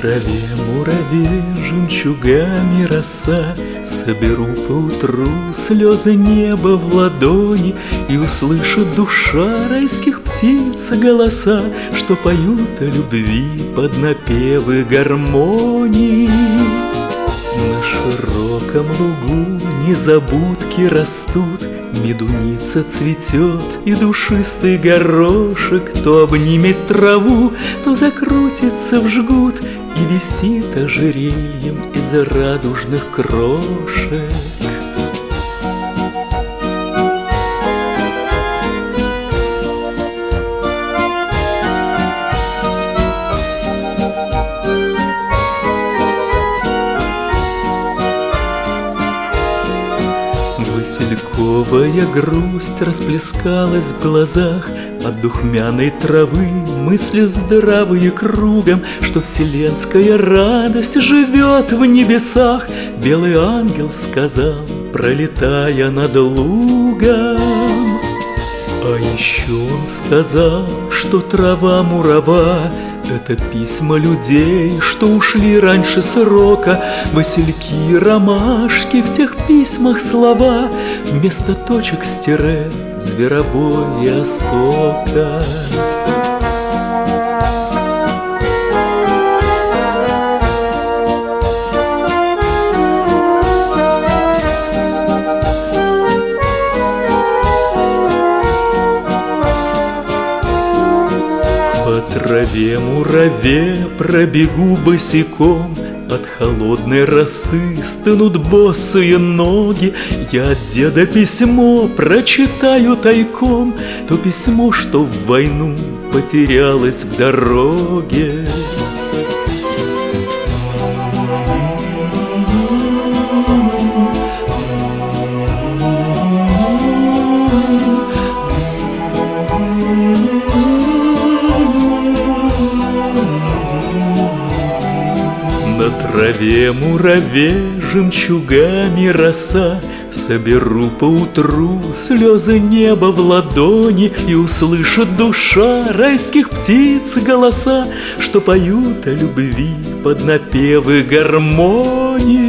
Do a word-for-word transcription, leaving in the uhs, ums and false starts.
траве муравей жемчугами роса, соберу поутру слезы неба в ладони, и услышит душа райских птиц голоса, что поют о любви под напевы гармонии. На широком лугу незабудки растут, медуница цветет, и душистый горошек то обнимет траву, то закрутится в жгут и висит ожерельем из радужных крошек. Васильковая грусть расплескалась в глазах, от духмяной травы мысли здравые кругом, что вселенская радость живет в небесах. Белый ангел сказал, пролетая над лугом. А еще он сказал, что трава мурава — это письма людей, что ушли раньше срока. Васильки и ромашки, в тех письмах слова, вместо точек с тире зверобой и осока. По траве мураве пробегу босиком, от холодной росы стынут босые ноги. Я от деда письмо прочитаю тайком, то письмо, что в войну потерялось в дороге. На траве мураве жемчугами роса, соберу поутру слезы неба в ладони, и услышит душа райских птиц голоса, что поют о любви под напевы гармонии.